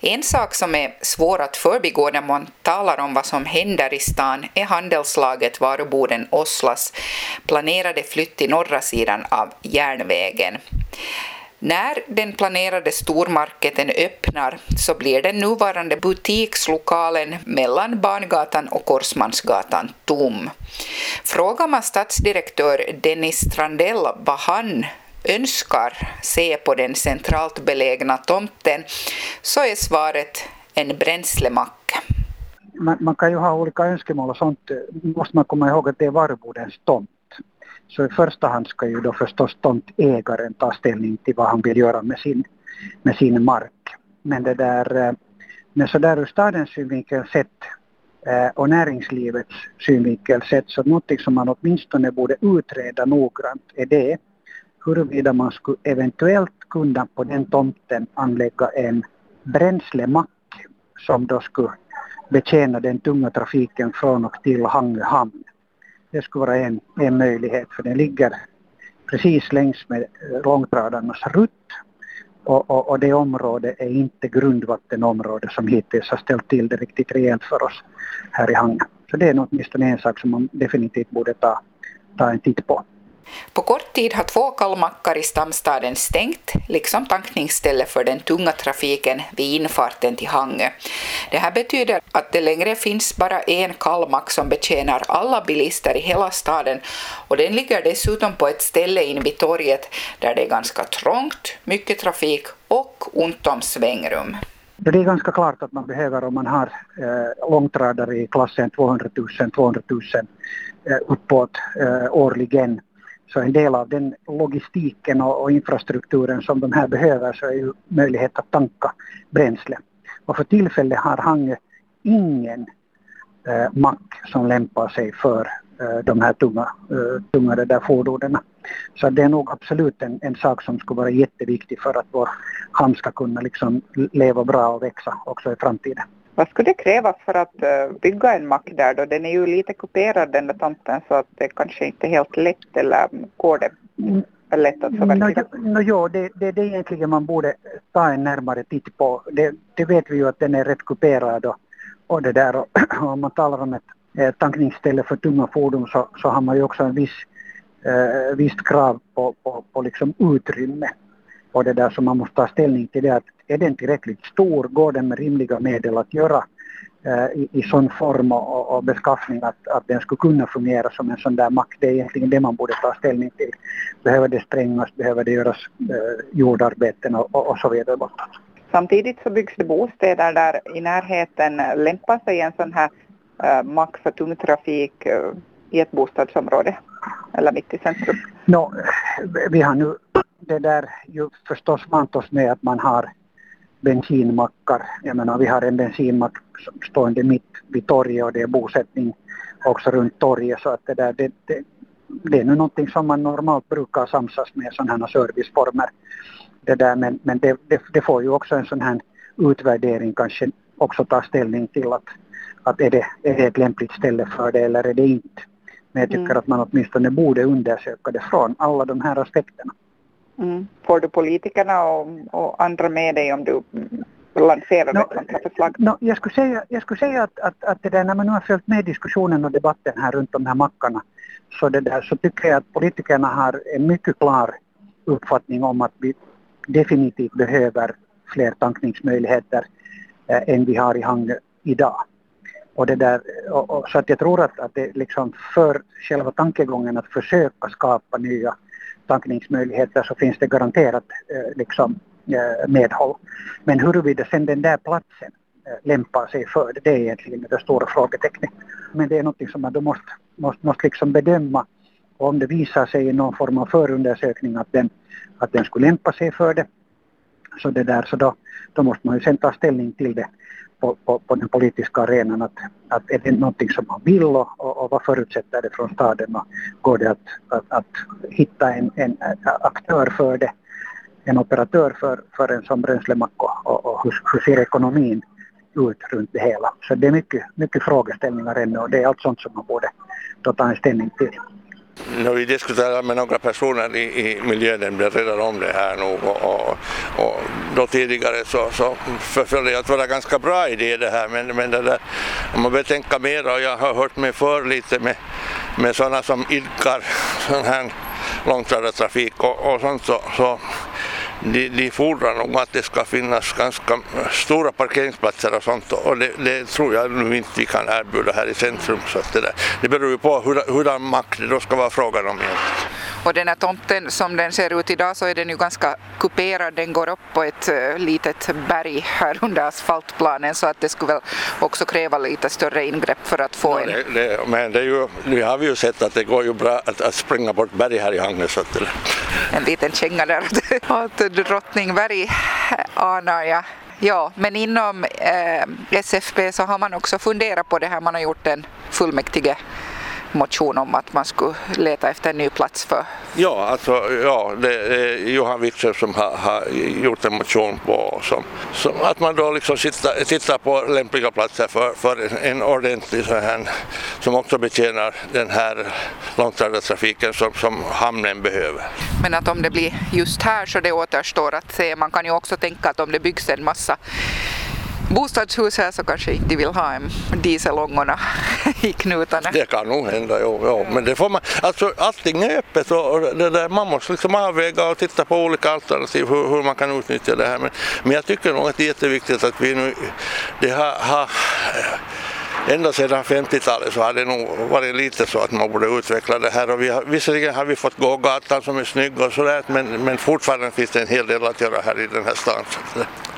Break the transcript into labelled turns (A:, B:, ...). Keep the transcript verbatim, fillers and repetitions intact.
A: En sak som är svår att förbigå när man talar om vad som händer i stan är handelslaget varuboden Oslas planerade flytt till norra sidan av järnvägen. När den planerade stormarketen öppnar så blir den nuvarande butikslokalen mellan Barngatan och Korsmansgatan tom. Frågar man stadsdirektör Dennis Strandell vad han önskar se på den centralt belägna tomten så är svaret en bränslemack.
B: Man, man kan ju ha olika önskemål och sånt. Måste man komma ihåg att det är varubodens tomt. Så i första hand ska ju då förstås tomtägaren ta ställning till vad han vill göra med sin, med sin mark. Men det där, men så där ur stadens synvinkel sett och näringslivets synvinkel sett så något som man åtminstone borde utreda noggrant är det huruvida man skulle eventuellt kunna på den tomten anlägga en bränslemack som då skulle betjäna den tunga trafiken från och till Hangö hamn. Det skulle vara en, en möjlighet för den ligger precis längs med långtradarnas rutt och, och, och det området är inte grundvattenområde som hittills har ställt till det riktigt rejält för oss här i Hangö. Så det är nog åtminstone en sak som man definitivt borde ta, ta en titt på.
A: På kort tid har två kallmackar i stamstaden stängt, liksom tankningsställe för den tunga trafiken vid infarten till Hangö. Det här betyder att det längre finns bara en kallmack som betjänar alla bilister i hela staden och den ligger dessutom på ett ställe in vid torget där det är ganska trångt, mycket trafik och ont om svängrum.
B: Det är ganska klart att man behöver om man har eh, långtradare i klassen tvåhundratusen tvåhundratusen eh, uppåt eh, årligen. Så en del av den logistiken och, och infrastrukturen som de här behöver så är ju möjlighet att tanka bränsle. Och för tillfället har Hangö ingen eh, mack som lämpar sig för eh, de här tunga, eh, tunga där fordonen. Så det är nog absolut en, en sak som skulle vara jätteviktig för att vår hamn ska kunna liksom leva bra och växa också i framtiden.
C: Vad skulle det krävas för att bygga en mack där då? Den är ju lite kuperad den där tomten så att det kanske inte är helt lätt eller går det lätt att förverkliga?
B: No, no, jo, det, det, det är egentligen man borde ta en närmare titt på. Det, det vet vi ju att den är rätt kuperad och, och det där och, om man talar om ett eh, tankningsställe för tunga fordon så, så har man ju också en viss eh, visst krav på, på, på liksom utrymme. Och det där som man måste ta ställning till det att är den tillräckligt stor, går den med rimliga medel att göra eh, i, i sån form och, och beskaffning att, att den skulle kunna fungera som en sån där mack. Det är egentligen det man borde ta ställning till. Behöver det sprängas, behöver det göras eh, jordarbeten och, och, och så vidare bortåt.
C: Samtidigt så byggs det bostäder där i närheten lämpar sig en sån här eh, mack för tung trafik eh, i ett bostadsområde eller mitt i centrum.
B: No, vi har nu det där ju förstås vant oss med att man har bensinmackar. Jag menar, vi har en bensinmack stående mitt vid torget och det är bosättning också runt torget så att det där det, det, det är nu någonting som man normalt brukar samsas med sådana här serviceformer. Det där, men men det, det, det får ju också en sån här utvärdering kanske också ta ställning till att, att är, det, är det ett lämpligt ställe för det eller är det inte. Men jag tycker mm. att man åtminstone borde undersöka det från alla de här aspekterna.
C: Mm. Får du politikerna och, och andra med dig om du lanserar no, ett sånt här förslag?
B: No, jag skulle säga, jag skulle säga att, att, att det där, när man nu har följt med diskussionen och debatten här runt de här mackarna så, det där, så tycker jag att politikerna har en mycket klar uppfattning om att vi definitivt behöver fler tankningsmöjligheter eh, än vi har i Hangö idag. Och det där, och, och, så att jag tror att, att det liksom för själva tankegången att försöka skapa nya tankningsmöjligheter så finns det garanterat eh, liksom, eh, medhåll. Men huruvida sen den där platsen eh, lämpar sig för det, det är egentligen det stora frågetecknet. Men det är något som man då måste, måste, måste liksom bedöma. Och om det visar sig i någon form av förundersökning att den, att den skulle lämpa sig för det, så, det där, så då, då måste man ju sen ta ställning till det på, på, på den politiska arenan. Att, att är det någonting som man vill och, och, och vad förutsätter det från staden och går det att, att, att hitta en, en aktör för det, en operatör för, för en som bränslemack och, och hur, hur ser ekonomin ut runt det hela. Så det är mycket, mycket frågeställningar ännu och det är allt sånt som man borde då ta en ställning till.
D: När vi diskuterar med några personer i, i miljönämnden redan om det här nog och, och, och då tidigare så, så förföljde jag att det var en ganska bra idé det här, men, men det där, om man vill tänka mer, och jag har hört mig för lite med, med sådana som idkar sån här långtradartrafik och, och sånt så, så De, de fordrar nog att det ska finnas ganska stora parkeringsplatser och sånt, och det, det tror jag nu inte vi kan erbjuda här i centrum. Så att det, där, det beror ju på hur, hurdan makt det då ska vara frågan om egentligen.
A: Och den här tomten som den ser ut idag så är den ju ganska kuperad, den går upp på ett uh, litet berg här under asfaltplanen, så att det skulle väl också kräva lite större ingrepp för att få
D: ja,
A: en...
D: Det, det, men det är ju, nu har vi ju sett att det går ju bra att, att springa bort berg här i Hangnes. Så att det...
A: En liten känga där åt Drottningberg anar jag. Ja, men inom eh, S F P så har man också funderat på det här, man har gjort en fullmäktige motion om att man skulle leta efter en ny plats för.
D: Ja, alltså ja, det är Johan Wikström som har, har gjort en motion på som, som att man då liksom tittar, tittar på lämpliga platser för, för en, en ordentlig så här som också betjänar den här långtradartrafiken som, som hamnen behöver.
A: Men att om det blir just här så det återstår att se. Man kan ju också tänka att om det byggs en massa bostadshus här så kanske inte vill ha en dieselångorna i knutarna.
D: Det kan nog hända, jo, jo. Men det får man, alltså allting är öppet och det där, man måste liksom avväga och titta på olika alternativ hur, hur man kan utnyttja det här. Men, men jag tycker nog att det är jätteviktigt att vi nu, det har, har ända sedan femtiotalet så har det nog varit lite så att man borde utveckla det här, och vi har, visserligen har vi fått gå gatan som är snygg och sådär, men, men fortfarande finns det en hel del att göra här i den här stan.